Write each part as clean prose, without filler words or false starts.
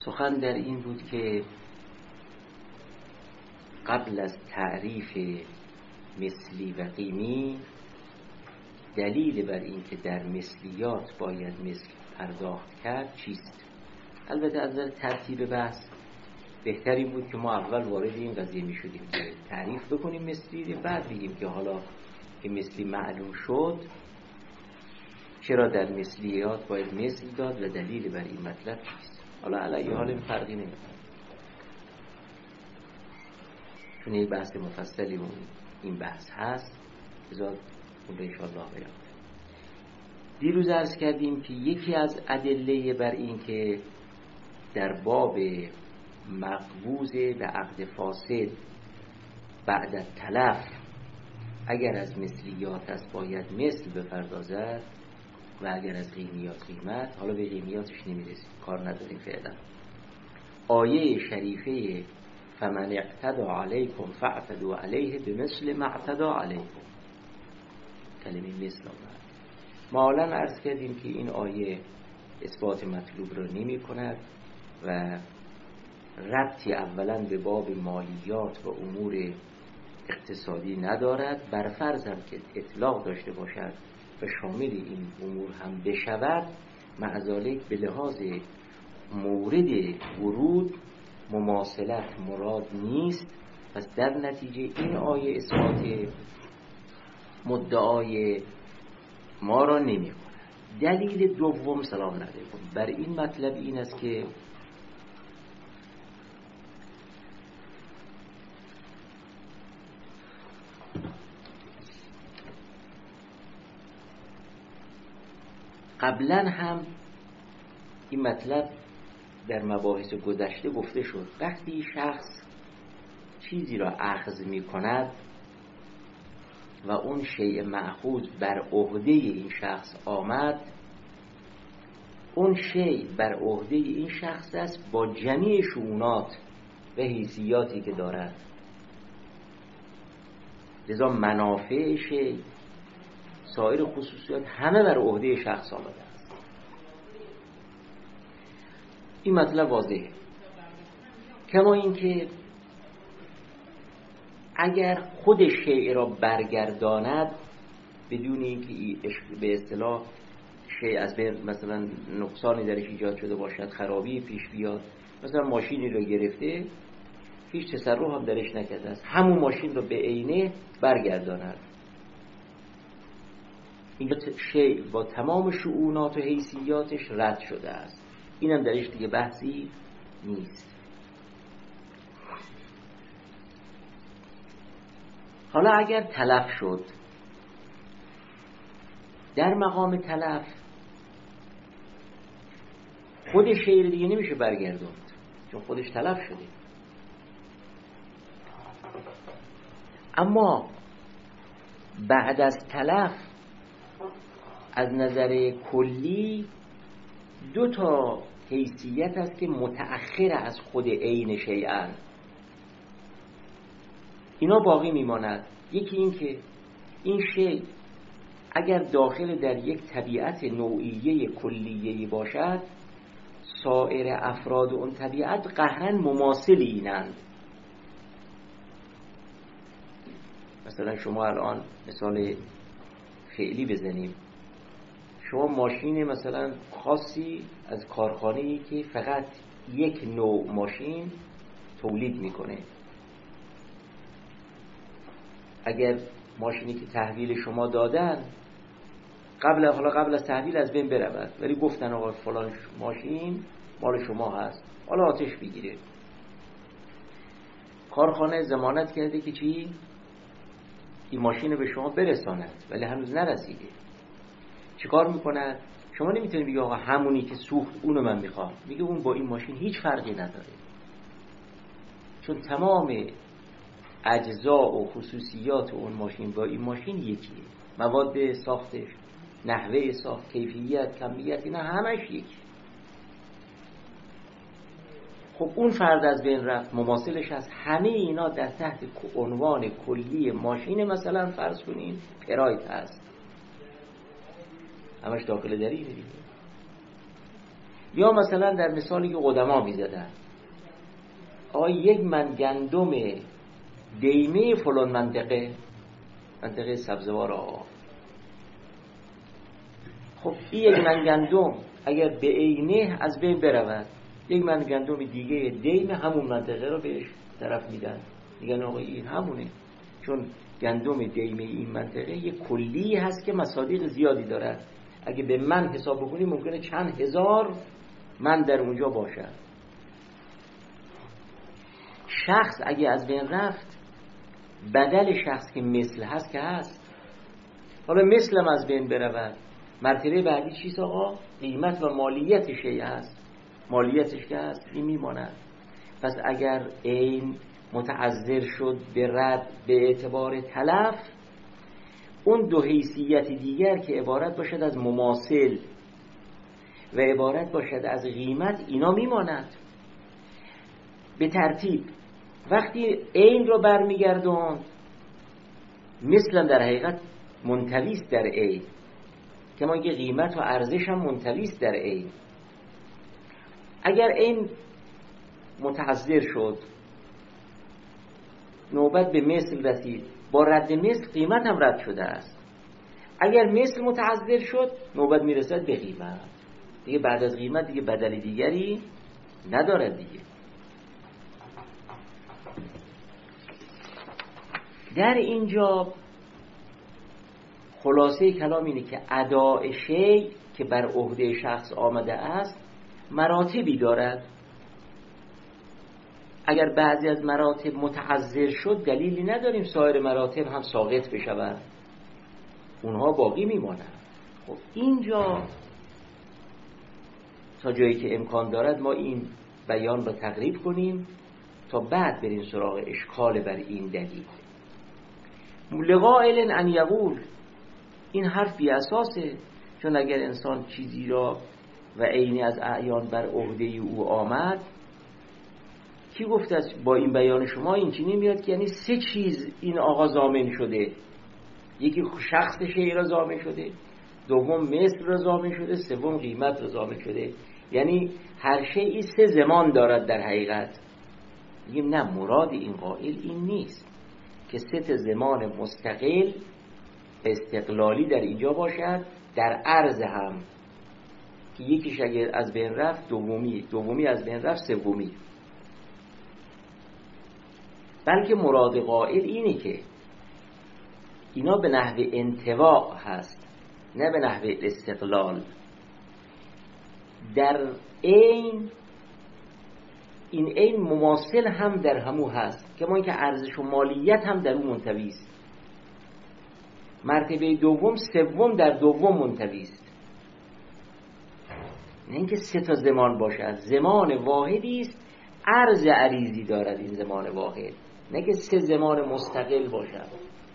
سخن در این بود که قبل از تعریف مثلی و قیمی دلیل بر این که در مثلیات باید مثل پرداخت کرد چیست؟ البته از نظر ترتیب بحث بهتری بود که ما اول وارد این قضیه می شدیم که تعریف بکنیم مثلی، بعد بگیم که حالا که مثلی معلوم شد چرا در مثلیات باید مثل داد و دلیل بر این مطلب چیست. حالا علیه حال این فرقی نمی‌کنه، چون یک بحث مفصلی این بحث هست، بذار اون رو انشاءالله بیان. دیروز عرض کردیم که یکی از ادله بر این که در باب مقبوض و عقد فاسد بعد از تلف اگر از مثلیات است باید مثل بپردازد و اگر از قیمیات قیمت. حالا به قیمیاتش نمیرسیم، کار نداریم فعلا. آیه شریفه فمن اعتدى علیکم فاعتدوا علیه بمثل ما اعتدى علیکم، کلمه مثل آمد. ما حالا عرض کردیم که این آیه اثبات مطلوب را نمی کند و ربطی اولا به باب مالیات و امور اقتصادی ندارد، بر فرض هم که اطلاق داشته باشد و شامل این امور هم بشود، مع ذالک به لحاظ مورد ورود مماثلت مراد نیست. پس در نتیجه این آیه اثبات مدعای ما را نمی کند. دلیل دوم سلام علیکم بر این مطلب این است که قبلا هم این مطلب در مباحث گذشته گفته شد. وقتی شخص چیزی را اخذ می کند و اون شیء مأخوذ بر عهده این شخص آمد، اون شیء بر عهده این شخص است با جمیع شؤونات و حیثیاتی که دارد، لذا منافع شیء، سایر خصوصیات همه بر عهده شخص آمده است. این مطلب واضحه. کما اینکه اگر خود شیء را برگرداند بدون اینکه به اصطلاح شیء از بین مثلا نقصانی درش ایجاد شده باشد، خرابی پیش بیاد، مثلا ماشینی رو گرفته هیچ تصرف هم درش نکرده است، همون ماشین رو به عینه برگرداند، این شیء با تمام شؤونات و حیثیاتش رد شده است. اینم درش دیگه بحثی نیست. حالا اگر تلف شد، در مقام تلف خود شیء دیگه نمیشه برگردوند چون خودش تلف شده. اما بعد از تلف از نظر کلی دو تا حیثیت است که متأخر از خود عین شیئن، اینا باقی میماند. یکی این که این شیء اگر داخل در یک طبیعت نوعیه کلیه باشد، سایر افراد اون طبیعت قهرن مماثل اینند. مثلا شما الان مثال فعلی بزنیم، شما ماشین مثلا خاصی از کارخانه‌ای که فقط یک نوع ماشین تولید میکنه، اگر ماشینی که تحویل شما دادن قبل از تحویل از بین برود، ولی گفتن آقا فلان ماشین مال شما هست، حالا آتش بگیره، کارخانه ضمانت کرده که چی؟ این ماشین رو به شما برساند، ولی هنوز نرسیده. چیکار میکنه؟ شما نمیتونی بگی آقا همونی که سوخت اونو من میخوام، میگه اون با این ماشین هیچ فرقی نداره، چون تمام اجزا و خصوصیات اون ماشین با این ماشین یکیه، مواد ساختش، نحوه ساخت، کیفیت، کمیت، اینا همش یکی. خب اون فرد از بین رفت، مماثلش هست. همه اینا در تحت عنوان کلی ماشین مثلا فرض کنین پرایت هست، همش داخل در اینه دیگه. یا مثلا در مثالی که قدما می‌زدن، آقا 1 من گندم دیمه فلان منطقه سبزوار آقا، خب این 1 من گندم اگر به عینه از بین برود، 1 من گندم دیگه دیم همون منطقه رو بهش طرف میدن، میگن آقا این همونه، چون گندم دیمه این منطقه یه کلی هست که مصادیق زیادی داره، اگه به من حساب بکنی ممکنه چند هزار من در اونجا باشه. شخص اگه از بین رفت، بدل شخص که مثل هست که هست، حالا مثلم از بین برود، مرتبه بعدی چیست آقا؟ قیمت و مالیت شیء هست، مالیتش که هست این میماند. پس اگر عین متعذر شد به رد به اعتبار تلف، اون دو حیثیت دیگر که عبارت باشد از مماثل و عبارت باشد از قیمت، اینا میماند به ترتیب. وقتی عین رو برمیگردون، مثلا در حقیقت منطویست در عین، کما که قیمت و ارزش هم منطویست در عین. اگر عین متحضر شد، نوبت به مثل رسید، با رد مثل قیمت هم رد شده است. اگر مثل متحضر شد، نوبت میرسد به قیمت دیگه، بعد از قیمت دیگه بدل دیگری ندارد دیگه. در اینجا خلاصه کلام اینه که اداء شیء که بر عهده شخص آمده است مراتبی دارد. اگر بعضی از مراتب متعذر شد، دلیلی نداریم سایر مراتب هم ساقط بشود، اونها باقی میمانند. خب اینجا تا جایی که امکان دارد ما این بیان رو تقریب کنیم تا بعد بریم سراغ اشکال بر این دلیل. لقائل ان یقول، این حرف بی اساسه، چون اگر انسان چیزی را و عینی از اعیان بر عهده او آمد، کی گفته است با این بیان شما این چی نمیاد که یعنی 3 چیز این آقا ضامن شده، یکی شخص شیء را ضامن شده، دوم مثل را ضامن شده، سوم قیمت را ضامن شده، یعنی هر شیئی 3 زمان دارد در حقیقت. میگیم نه، مراد این قائل این نیست که 3 زمان مستقل استقلالی در اینجا باشد، در عرض هم که یکیش اگر از بین رفت دومی از بین رفت سومی، بلکه مراد قائل اینه که اینا به نحو انطباع هست، نه به نحو استقلال. در عین این عین مماثل هم در همو هست، کما اینکه ارزش و مالیت هم در اون منطوی است. مرتبه دوم سوم در دوم منطوی است، نه اینکه 3 تا زمان باشد، زمان واحدی است، عرض عریضی دارد این زمان واحد، نه که 3 زمان مستقل باشد.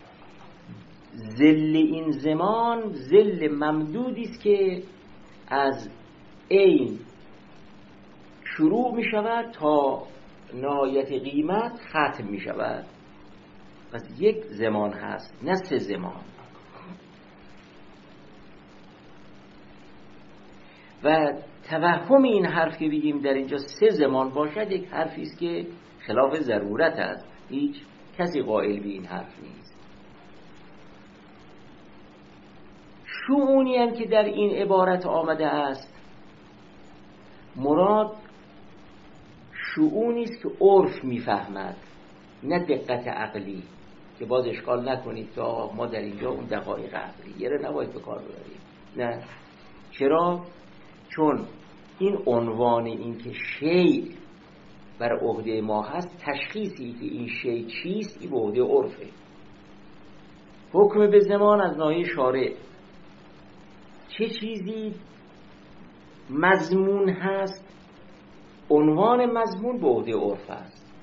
ظل این زمان ظل ممدودی است که از عین شروع می شود تا نهایت قیمت ختم می شود. پس 1 زمان هست، نه 3 زمان. و توهم این حرف که بگیم در اینجا 3 زمان باشد، یک حرفی است که خلاف ضرورت است، هیچ کسی قائل به این حرف نیست. شؤونی هم که در این عبارت آمده است، مراد شؤونی است که عرف میفهمد، نه دقت عقلی، که باز اشکال نکنید که ما در اینجا اون دقایق عقلیه رو نباید به کار ببریم. نه. چرا؟ چون این عنوان این که شیء بر عهده ما هست، تشخیصی که این شیء چیست این به عهده عرفه. حکم به زمان از ناحیه شارع، چه چیزی مضمون هست، عنوان مضمون به عهده عرف است.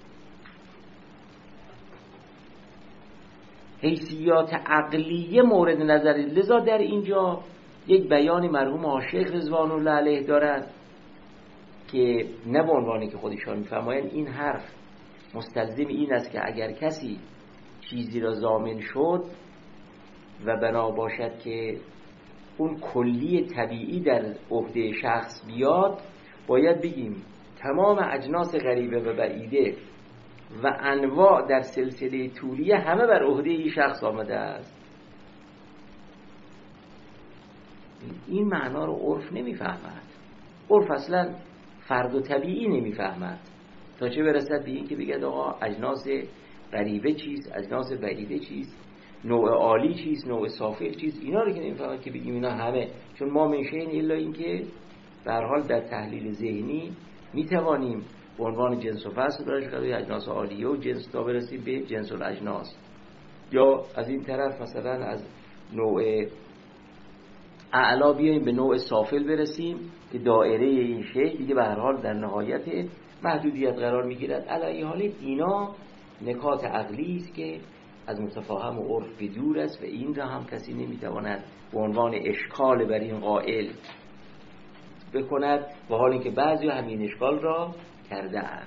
حیثیات عقلیه مورد نظر، لذا در اینجا یک بیان مرحوم آشیخ رضوان الله علیه دارد که نه به عنوانی که خودشان می‌فرمایند این حرف مستلزم این است که اگر کسی چیزی را ضامن شد و بنا باشد که اون کلی طبیعی در عهده شخص بیاد، باید بگیم تمام اجناس غریبه و بعیده و انواع در سلسله طولیه همه بر عهده این شخص آمده است. این معنا رو عرف نمیفهمد. عرف اصلا فرد و طبیعی نمیفهمد، تا چه برسد به این که بگد آقا اجناس غریبه چیست، اجناس بعیده چیست، نوع عالی چیست، نوع سافل چیست. اینا رو که نمیفهمد که بگیم اینا همه، چون ما منشه این الا این که به هر حال در تحلیل ذهنی میتوانیم به عنوان جنس و فصل براش قضیه اجناس عالیه و جنس تا برسیم به جنس الاجناس، یا از این طرف مثلا از نوع اعلا بیاییم به نوع سافل برسیم که دایره این شی دیگه به هر حال در نهایت محدودیت قرار میگیرد. علی حال اینا نکات عقلی است که از متفاهم و عرف بدور است و این را هم کسی نمیتواند به عنوان اشکال بر این قائل بکند، و حالی که بعضی همین اشکال را کرده اند.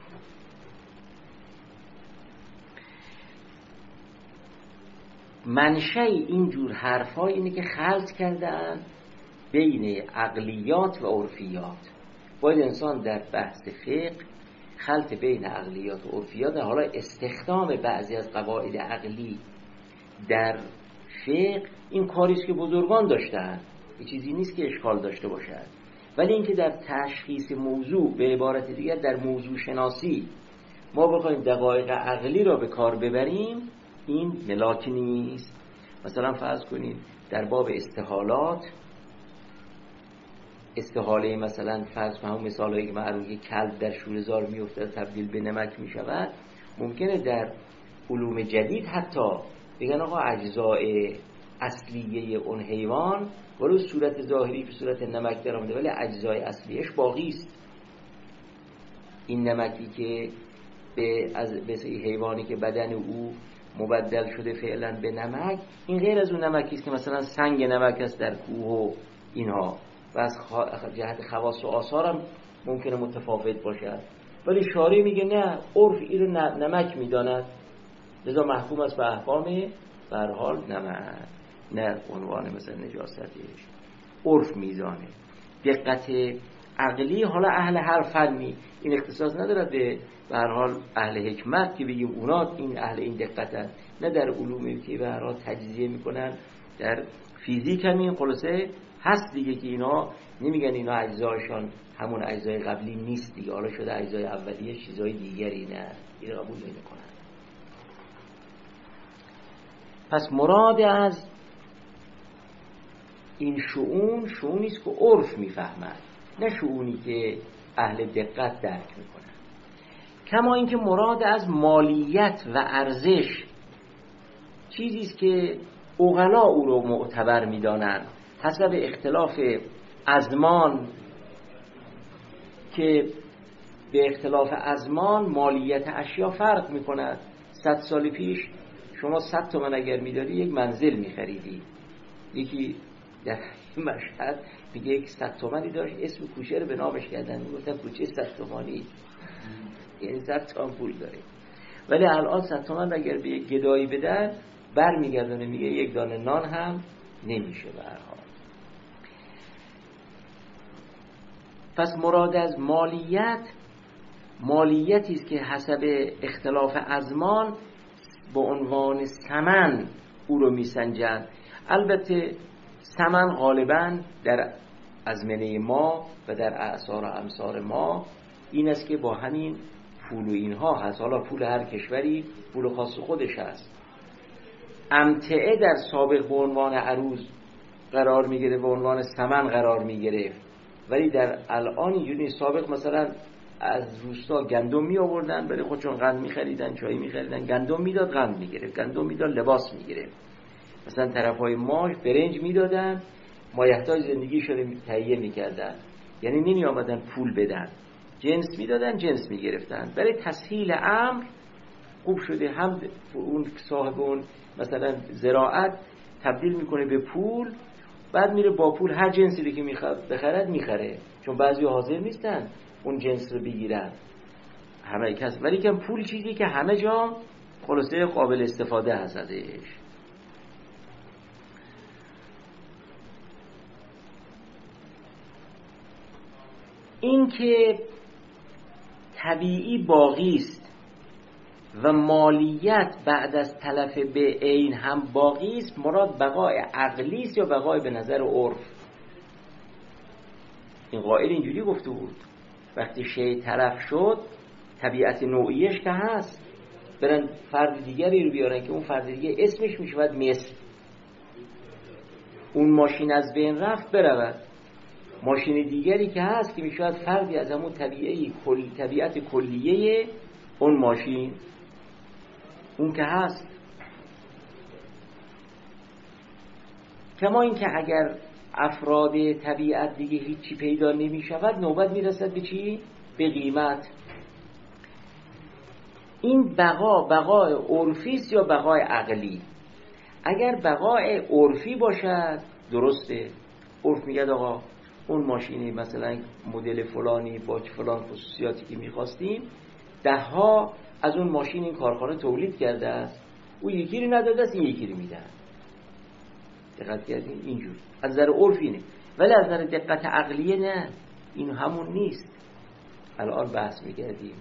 منشأ اینجور حرفا اینه که خلط کردن بین عقلیات و عرفیات. باید انسان در بحث فقه خلط بین عقلیات و عرفیات، حالا استخدام بعضی از قواعد عقلی در فقه این کاریست که بزرگان داشتن، این چیزی نیست که اشکال داشته باشد، ولی اینکه در تشخیص موضوع، به عبارت دیگر در موضوع شناسی ما بخوایم دقایق عقلی را به کار ببریم، این ملاک نیست. مثلا فرض کنید در باب استحالات، استحاله مثلا فرض کنید همون مثالایی که معروفه که کلب در شوره‌زار میفته تبدیل به نمک میشود، ممکنه در علوم جدید حتی بگن آقا اجزای اصلیه اون حیوان ولو صورت ظاهری به صورت نمک در آمده ولی اجزای اصلیش باقی است. این نمکی که به حیوانی که بدن او مبدل شده فعلا به نمک، این غیر از اون نمکی است که مثلا سنگ نمک است در کوه و اینها، و از جهت خواص و آثار هم ممکنه متفاوت باشد، ولی شارع میگه نه، عرف این رو نمک میداند، لذا محکوم است به احکام به هر حال نمک، نه عنوان مثلا نجاستش. عرف میزانه. دقت عقلی حالا اهل هر فنی این اختصاص ندارد به هر حال اهل حکمت که بگیم اونا این اهل این دقتن، نه در علومی که به هر حال تجزیه میکنن، در فیزیک همین خلاصه هست دیگه که اینا نمیگن اینا اجزایشان همون اجزای قبلی نیست دیگه، حالا شده اجزای اولیه چیزای دیگری، نه این قبول نمیکنن. پس مراد از این شؤونی است که عرف میفهمد، نه شؤونی که اهل دقت درک میکنن. کما اینکه مراد از مالیت و ارزش چیزی است که عقلا او رو معتبر میدانند حسب اختلاف ازمان، که به اختلاف ازمان مالیت اشیا فرق میکند. 100 سال پیش شما 100 تومن اگر میداری یک منزل میخریدی، یکی در مشهد میگه یک 100 تومنی داشت اسم کوچه رو به نامش کردن، میگفتن کوچه 100 تومانی، یعنی 100 تومن پول داره. ولی الان 100 تومن اگر به یک گدایی بدن بر میگردونه میگه یک دانه نان هم نمیشه به هر حال. پس مراد از مالیتی است که حسب اختلاف ازمان به عنوان ثمن او رو میسنجند. البته ثمن غالبا در ازمنه ما و در اعصار و امصار ما این است که با همین پول و اینها هست. حالا پول هر کشوری پول خاص خودش هست. امتعه در سابق به عنوان عروض قرار میگیره، به عنوان ثمن قرار میگیره، ولی در الان اینجوری سابق مثلا از روستا گندم می آوردن برای خودشون، قند می خریدن، چای می خریدن، گندم میداد قند میگیره، گندم میداد لباس میگیره. مثلا طرفای ما برنج میدادن، مایحتاج زندگی شده تهیه میکردن، یعنی نمی آمدن پول بدن، جنس میدادن جنس میگرفتن. برای تسهیل امر خوب شده، هم اون صاحب اون مثلا زراعت تبدیل میکنه به پول، بعد میره با پول هر جنسی رو که بخرد میخره، چون بعضی حاضر نیستن اون جنس رو بگیرن همه کس، ولی که پول چیزی که همه جا خلاصه قابل استفاده هست ازش. این که طبیعی باقی است و مالیت بعد از تلف به عین هم باقی است، مراد بقای عقلی است یا بقای به نظر عرف؟ این قائل اینجوری گفته بود وقتی شی تلف شد طبیعت نوعیش که هست، برن فرد دیگری رو بیارن که اون فرد دیگه اسمش میشود مثل اون ماشین از بین رفت برود، ماشین دیگری که هست که میشود فردی از همون طبیعت کلیه اون ماشین، اون که هست. کما این که اگر افراد طبیعت دیگه هیچی پیدا نمی شود، نوبت میرسد به چی؟ به قیمت. این بقای عرفی است یا بقای عقلی؟ اگر بقای عرفی باشد درسته، عرف میگه آقا اون ماشینی مثلا مدل فلانی با فلان خصوصیاتی که میخواستیم 10 از اون ماشین این کارخانه تولید کرده است، اون یکی رو نداده است، این یکی رو میدن. دقت کردین؟ اینجور از نظر عرفی نه، ولی از نظر دقت عقلیه نه، این همون نیست. الان بحث میکردیم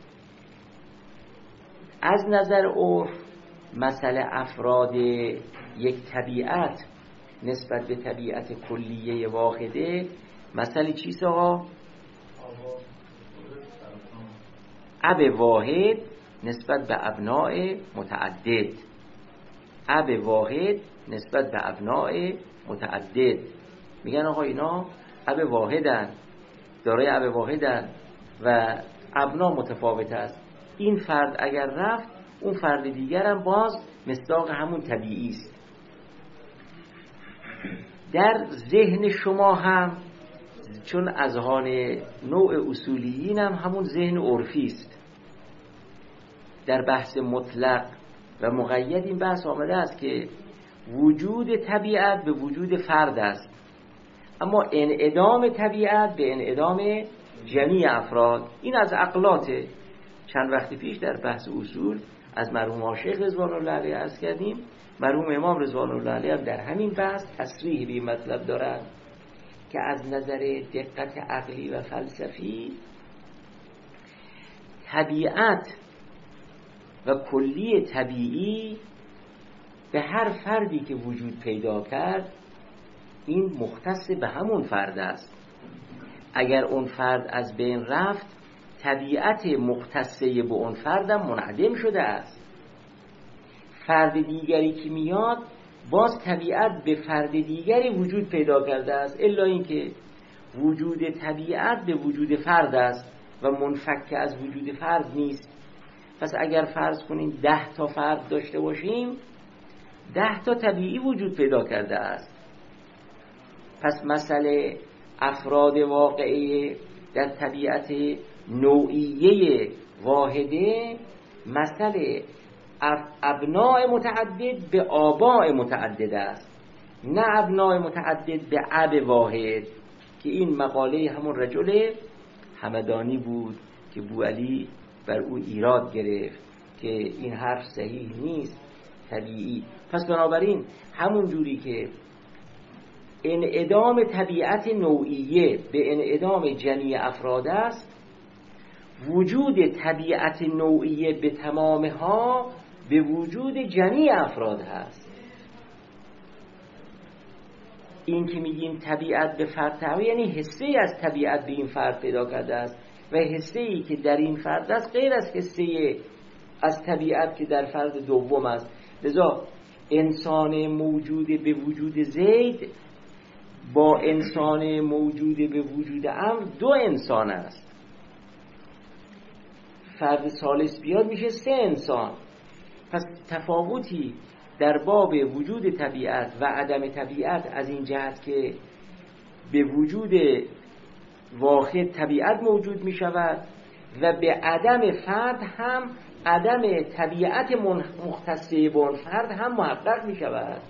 از نظر عرف مسئله افراد یک طبیعت نسبت به طبیعت کلیه واحده مسئله چیست آقا؟ اب واحد نسبت به ابناء متعدد، اب واحد نسبت به ابناء متعدد. میگن آقا اینا اب واحدن، دارای اب واحدن و ابنا متفاوت است، این فرد اگر رفت اون فرد دیگر هم باز مصداق همون طبیعی است. در ذهن شما هم چون اذهان نوع اصولیین هم همون ذهن عرفی است، در بحث مطلق و مقید این بحث آمده است که وجود طبیعت به وجود فرد است، اما انعدام طبیعت به انعدام جمیع افراد. این از عقلاته. چند وقت پیش در بحث اصول از مرحوم آشیخ رضوان الله علیه عرض کردیم، مرحوم امام رضوان الله علیه هم در همین بحث تصریح به این مطلب دارند که از نظر دقت عقلی و فلسفی طبیعت و کلی طبیعی به هر فردی که وجود پیدا کرد این مختص به همون فرد است. اگر اون فرد از بین رفت طبیعت مختصه به اون فردم منعدم شده است. فرد دیگری که میاد باز طبیعت به فرد دیگری وجود پیدا کرده است، الا اینکه وجود طبیعت به وجود فرد است و منفک از وجود فرد نیست. پس اگر فرض کنیم 10 فرد داشته باشیم 10 طبیعی وجود پیدا کرده است. پس مسئله افراد واقعی در طبیعت نوعیه واحده مسئله ابناء متعدد به آباء متعدد است، نه ابناء متعدد به اب واحد، که این مقاله همون رجل همدانی بود که بوعلی بر او ایراد گرفت که این حرف صحیح نیست، طبیعی. پس بنابراین همون جوری که انعدام طبیعت نوعیه به انعدام جمیع افراد است، وجود طبیعت نوعیه به تمامها به وجود جمیع افراد هست. این که میگیم طبیعت به فرد تعبیر یعنی حصه‌ای از طبیعت به این فرد پیدا کرده است و حصه‌ای که در این فرد است غیر از حصه از طبیعت که در فرد دوم است. لذا انسان موجود به وجود زید با انسان موجود به وجود عمرو 2 انسان است. فرد ثالث بیاد میشه 3 انسان. پس تفاوتی در باب وجود طبیعت و عدم طبیعت از این جهت که به وجود واحد طبیعت موجود می شود و به عدم فرد هم عدم طبیعت مختصه با فرد هم محقق می شود.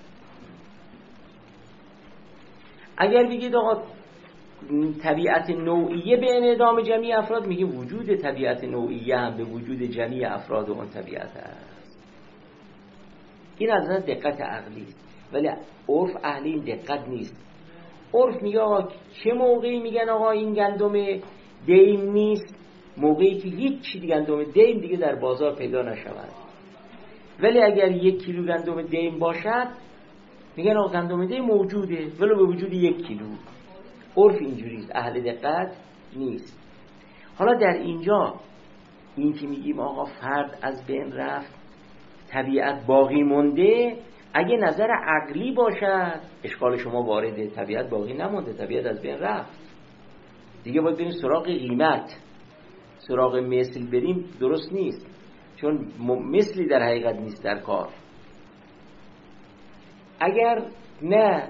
اگر بگید آقا طبیعت نوعیه به انعدام جمیع افراد، میگیم وجود طبیعت نوعیه هم به وجود جمیع افراد اون طبیعت است. این از نظر دقت عقلی است، ولی عرف اهل این دقت نیست. عرف میگه آقا چه موقعی میگن آقا این گندم دیم نیست موقعی که هیچ گندم دیم دیگه در بازار پیدا نشود. ولی اگر 1 کیلو گندم دیم باشد میگن آقا گندم دیم موجوده ولی به وجود 1 کیلو. عرف اینجوریست، اهل دقت نیست. حالا در اینجا این که میگیم آقا فرد از بین رفت طبیعت باقی مونده، اگه نظر عقلی باشد اشکال شما وارده، طبیعت باقی نمونده، طبیعت از بین رفت دیگه، باید بریم سراغ قیمت، سراغ مثل بریم، درست نیست، چون مثلی در حقیقت نیست در کار. اگر نه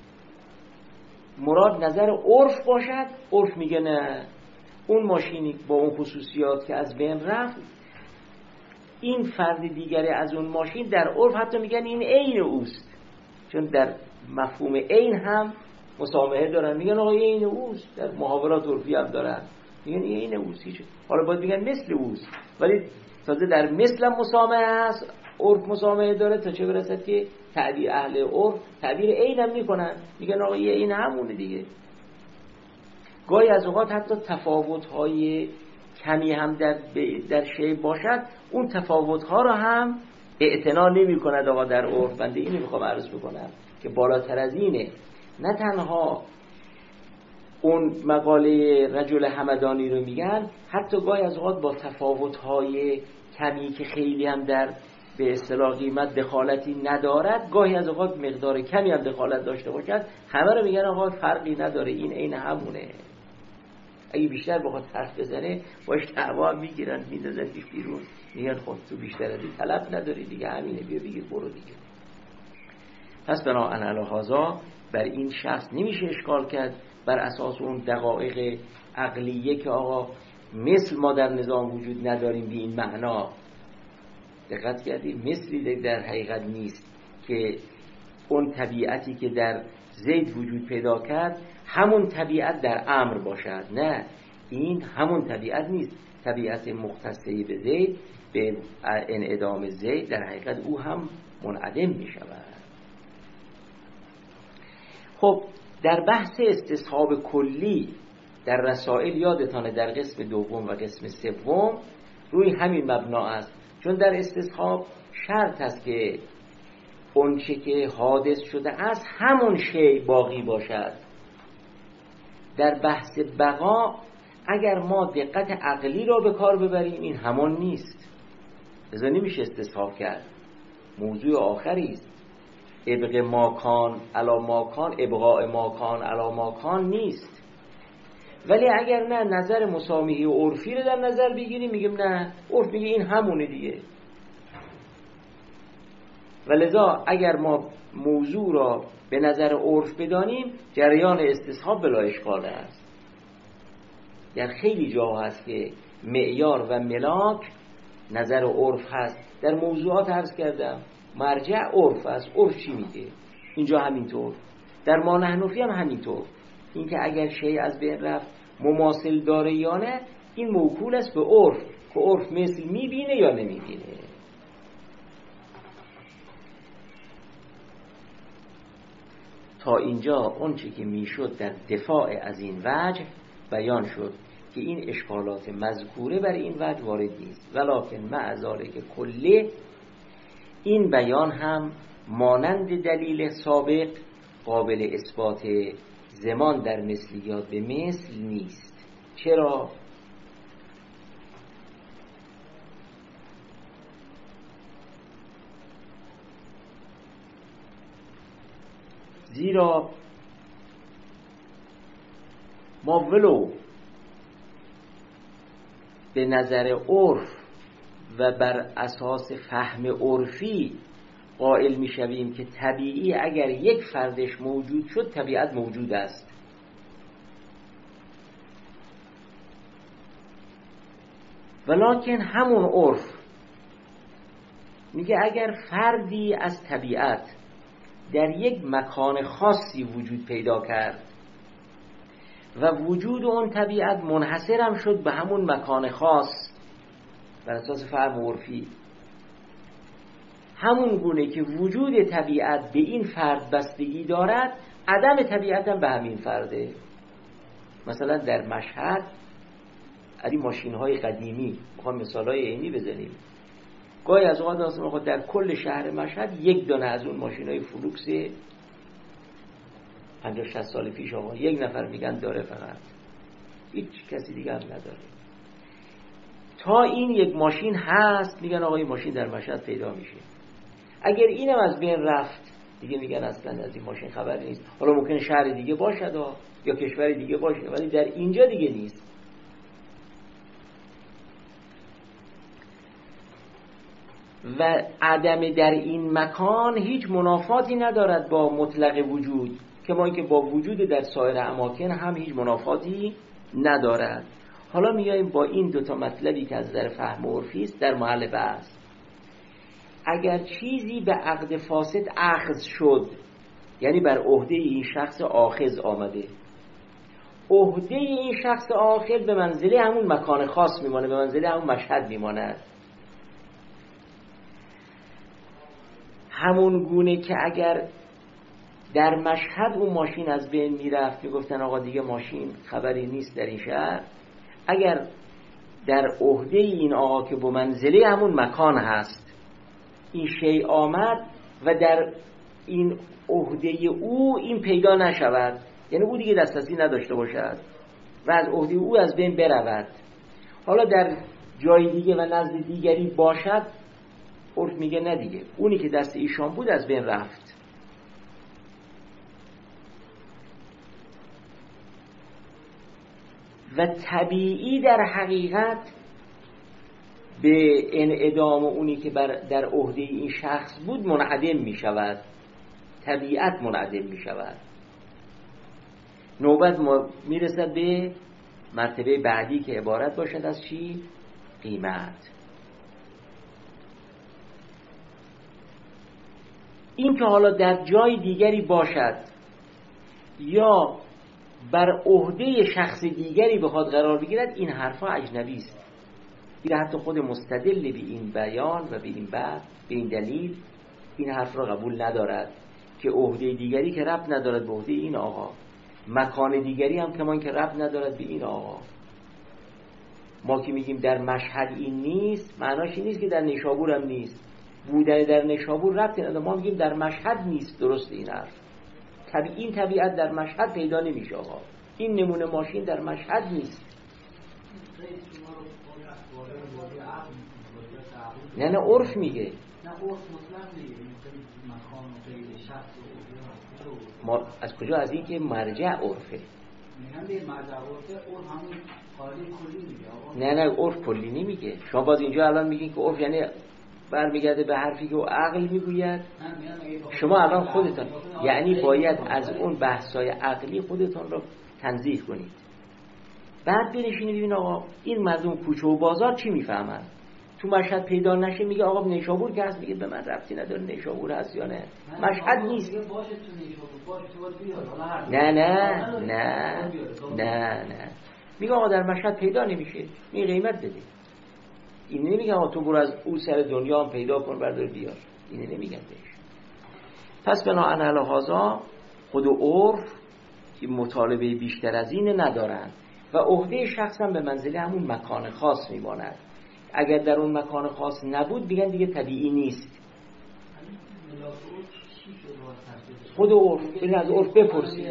مراد نظر عرف باشد، عرف میگه نه اون ماشینی با اون خصوصیات که از بین رفت، این فرد دیگری از اون ماشین در عرف حتی میگن این عین اوست، چون در مفهوم عین هم مسامحه دارن، میگن آقا عین اوست، در محاورات عرفی هم دارن میگن این عین اوست. حالا باید میگن مثل اوست، ولی تازه در مثل هم مسامحه هست، عرف مسامحه داره تا چه برسد که تعبیر اهل عرف تعبیر عین هم میکنن، میگن آقا یه عین همونه دیگه. گاهی از اوقات حتی تفاوت‌های کمی هم در شی باشد، اون تفاوت‌ها رو هم اعتنا نمی‌کند آقا در عرف. بنده اینو میخوام عرض بکنم که بالاتر از اینه، نه تنها اون مقاله رجل همدانی رو میگن، حتی گاهی از اوقات با تفاوت‌های کمی که خیلی هم در به اصطلاح قیمت دخالتی ندارد، گاهی از اوقات مقدار کمی هم دخالت داشته باشد، همه رو میگن آقا فرقی نداره، این عین همونه. اگه بیشتر بخواد حرف بزنه باش دعوا میگیرن، میندازن پیش بیرون، میگن خب تو بیشتر از این طلب نداری دیگه، همینه، بیا بگیر برو دیگه. پس بنابراین علی هذا بر این شخص نمیشه اشکال کرد بر اساس اون دقایق عقلیه که آقا مثل ما در نظام وجود نداریم به این معنا. دقت کردید مثلی در حقیقت نیست که اون طبیعتی که در زید وجود پیدا کرد همون طبیعت در امر باشد، نه، این همون طبیعت نیست. طبیعت مختصه به زید، به انعدام زید، در حقیقت او هم منعدم می شود. خب در بحث استصحاب کلی در رسائل یادتانه در قسم دوم و قسم سوم روی همین مبنا است، چون در استصحاب شرط است که اون چه که حادث شده است همون شی باقی باشد. در بحث بقا اگر ما دقت عقلی را به کار ببریم این همون نیست، لذا نمیشه استصحاب کرد. موضوع آخری است، ابق ماکان علا ماکان، ابقاء ماکان علا ماکان نیست. ولی اگر نه نظر مسامحه و عرفی رو در نظر بگیریم، میگیم نه، عرف میگه این همونه دیگه. ولذا اگر ما موضوع را به نظر عرف بدانیم، جریان استصحاب بلا اشکال است. در خیلی جا هست که معیار و ملاک نظر عرف هست. در موضوعات عرض کردم مرجع عرف است، عرف چی میگه، اینجا همینطور. در ما نحنفی هم همینطور، اینکه اگر شیء از بین رفت مماثل داره یا نه، این موکول است به عرف که عرف مثل میبینه یا نمیبینه. تا اینجا اون چی که میشد در دفاع از این وجه بیان شد که این اشکالات مذکوره بر این وجه وارد نیست، ولکن مع ذالک کله این بیان هم مانند دلیل سابق قابل اثبات زمان در مثلیات به مثل نیست. چرا؟ زیرا ما ولو به نظر عرف و بر اساس فهم عرفی قائل می شویم که طبیعی اگر یک فردش موجود شد طبیعت موجود است، ولکن همون عرف میگه اگر فردی از طبیعت در یک مکان خاصی وجود پیدا کرد و وجود اون طبیعت منحصر هم شد به همون مکان خاص بر اساس فهم عرفی، همون گونه که وجود طبیعت به این فرد بستگی دارد، عدم طبیعت هم به همین فرده. مثلا در مشهد از این ماشین‌های قدیمی میخوام مثالای عینی بزنیم، گاهی از اوقات اصلا در کل شهر مشهد یک دانه از اون ماشین‌های فلوکس 50-60 سال پیش آقا یک نفر میگن داره، فقط هیچ کسی دیگه هم نداره. تا این یک ماشین هست میگن آقا این ماشین در مشهد پیدا میشه. اگر اینم از بین رفت دیگه میگن اصلا از این ماشین خبری نیست. حالا ممکن شهر دیگه باشد یا کشور دیگه باشه، ولی در اینجا دیگه نیست. و عدم در این مکان هیچ منافاتی ندارد با مطلق وجود، که ما اینکه با وجود در سایر اماکن هم هیچ منافاتی ندارد. حالا میاییم با این دوتا مطلبی که از نظر فهم عرفی است در محل بحث. اگر چیزی به عقد فاسد اخذ شد، یعنی بر عهده این شخص آخذ آمده، عهده این شخص آخذ به منزله همون مکان خاص میمانه، به منزله همون مشهد میماند. همون گونه که اگر در مشهد اون ماشین از بین میرفت میگفتن آقا دیگه ماشین خبری نیست در این شهر، اگر در عهده این آقا که به منزله همون مکان هست این شیء آمد و در این عهده او این پیدا نشود، یعنی او دیگه دسترسی نداشته باشد و از عهده او از بین برود، حالا در جای دیگه و نزد دیگری باشد، عرف میگه نه دیگه اونی که دست ایشان بود از بین رفت. و طبیعی در حقیقت به انعدام اونی که در عهده این شخص بود منعدم می شود، طبیعت منعدم می شود. نوبت می رسد به مرتبه بعدی که عبارت باشد از چی؟ قیمت. این که حالا در جای دیگری باشد یا بر عهده شخص دیگری بخواد قرار بگیرد، این حرفا اجنبی است. این حتی خود مستدل به این بیان و به این بعد به این دلیل این حرف را قبول ندارد که عهده دیگری که ربط ندارد به عهده این آقا، مکان دیگری هم کمان که ربط ندارد به این آقا. ما که میگیم در مشهد این نیست، معناش این نیست که در نیشابور هم نیست. بودن در نیشابور ربطی نداره، ما میگیم در مشهد نیست. درست این حرف. این طبیعت در مشهد پیدا نمیشه آقا. این نمونه ماشین در مشهد نیست. نه عرف میگه. نه عرف مطلق میگه. مکان و غیر شخص و ما از کجا؟ از این که مرجع عرفه. میگم به مرجع عرفه، عرف همون قاعده کلی میگه. نه عرف کلی نمیگه. شما باز اینجا الان میگین که عرف یعنی برمیگرده به حرفی که عقل میگوید. شما الان خودتون یعنی باید از اون بحثای عقلی خودتون رو تنزیه کنید، بعد بنشینید ببین آقا این مردم کوچه و بازار چی میفهمن. تو مشهد پیدا نشه میگه آقا نیشابور که هست، میگه به من ربطی نداره نیشابور هست یا نه، مشهد نیست. نه میگه آقا در مشهد پیدا نمیشه، این قیمت بده. این نمیگه آقا تو برو از او سر دنیا هم پیدا کن بردار بیار، این نمیگم بهش. پس بناهن علی هذا خود عرف مطالبه بیشتر از این ندارن و عهده شخص هم به منزله همون مکان خاص میماند. اگر در اون مکان خاص نبود دیگه طبیعی نیست. خود عرف این از عرف بپرسید.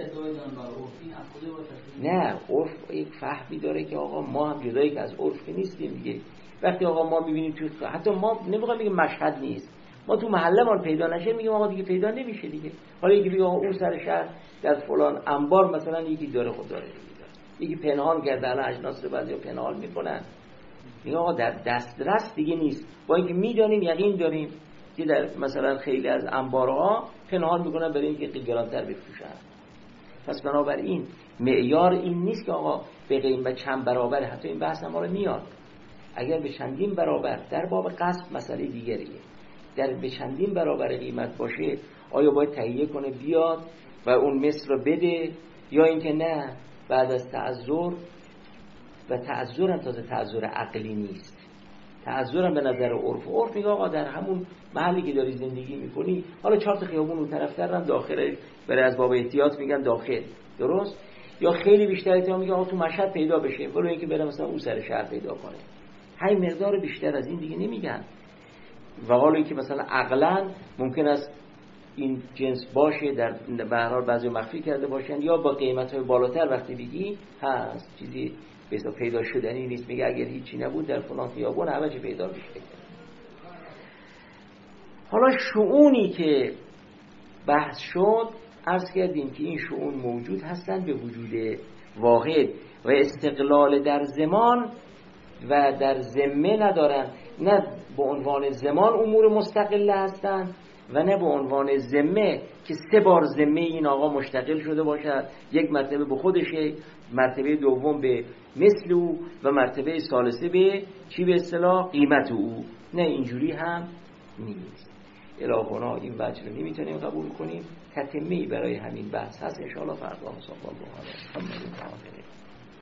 نه عرف یک فهمی داره که آقا ما هم جدایی که از عرف نیستیم دیگه. وقتی آقا ما میبینیم تو حتی ما نمیخوام بگیم مشهد نیست، ما تو محله ما پیدا نشه میگیم آقا دیگه پیدا نمیشه دیگه. حالا یکی میگه آقا اون سر شهر در فلان انبار مثلا یکی داره، خود داره یکی پنهان کرده، الان اجناس رو بعضیا پنهان میکنن، میگه آقا در دسترس دیگه نیست. با اینکه میدونیم یقین داریم که در مثلا خیلی از انبارها پنهان میکنن برای اینکه گرانتر بفروشن. پس بنابراین معیار این نیست که آقا به قیمت چند برابر، حتی این بحث ما رو میاد. اگر به چندین برابر در باب قسم مسئله دیگریه، در به چندین برابر قیمت باشه آیا باید تهیه کنه بیاد و اون مثل رو بده، یا اینکه نه بعد از تعذر، و تعذر هم تازه تعذر عقلی نیست، تعذر هم به نظر عرف میگه آقا در همون محلی که داری زندگی میکنی، حالا 4 تا خیابون اون طرف هم داخله، برای از باب احتیاط میگن داخل، درست؟ یا خیلی بیشتر احتمال میگه آقا تو مشهد پیدا بشه، برو اینکه بره مثلا اون سر شهر پیدا کنه. همین مقدار بیشتر از این دیگه نمیگن. و حالا اینکه مثلا عقلاً ممکن است این جنس باشه، در به هر حال بعضی مخفی کرده باشن یا با قیمت‌های بالاتر وقتی بگی هست، چیزی به حساب پیدا شدنی نیست. میگه اگر هیچی نبود در فلان خیابون همه چی پیدا میشه. حالا شؤونی که بحث شد، عرض کردیم که این شؤون موجود هستند به وجود واحد و استقلال در زمان و در ذمه ندارن، نه به عنوان زمان امور مستقل هستند و نه به عنوان ذمه که 3 بار ذمه این آقا مشتغل شده باشد، یک مرتبه به خودشه، مرتبه دوم به مثل او و مرتبه ثالثه به چی به اصطلاح قیمت او. نه اینجوری هم نیست. الهانا این وجه رو نمیتونیم قبول کنیم. تتمه‌ای برای همین بحث هست ان شاء الله فردا مصاحبه با هم